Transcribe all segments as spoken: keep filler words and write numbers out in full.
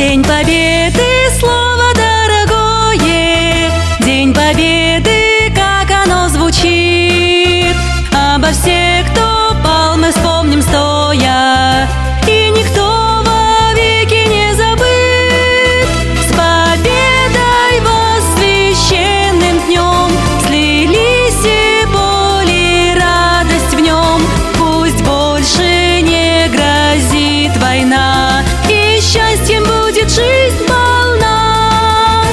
День Победы, слово дорогое, День Победы, как оно звучит. Обо всех, кто пал, мы вспомним стоя, и никто вовеки не забыт. С победой вас священным днем, слились и боль, и радость в нем. Пусть больше не грозит война, и счастьем будет жизнь полна.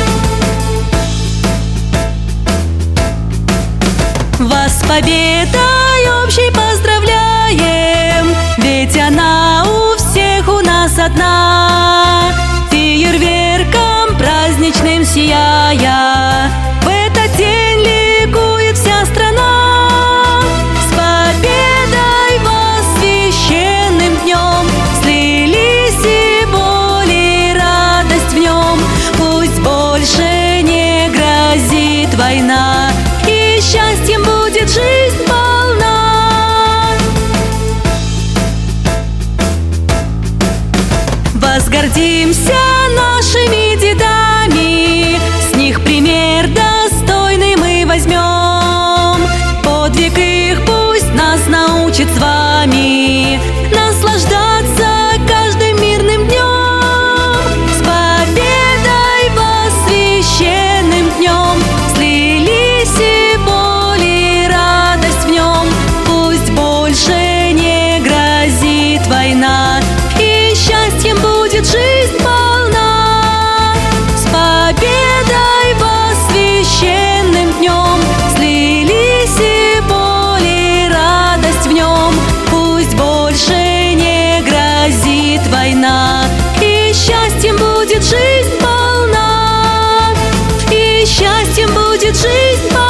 Вас с победой общей поздравляем, ведь она у всех у нас одна. Фейерверком праздничным сияя, в этот день ликует вся страна. С победой вас священным днем, слились и боль, и радость в нем. Пусть больше не грозит война, и счастьем будет жизнь полна. Возгордимся нашими дедами, с них пример достойный мы возьмем. Подвиг их пусть нас научит с вами наслаждаться каждым мирным днем. С победой вас священным днем, слились и боль, и радость в нем. Пусть больше не грозит война, и счастьем будет жизнь полна. С победой вас священным днем, слились и боль, и радость в нем. Пусть больше не грозит война, и счастьем будет жизнь полна, и счастьем будет жизнь полна.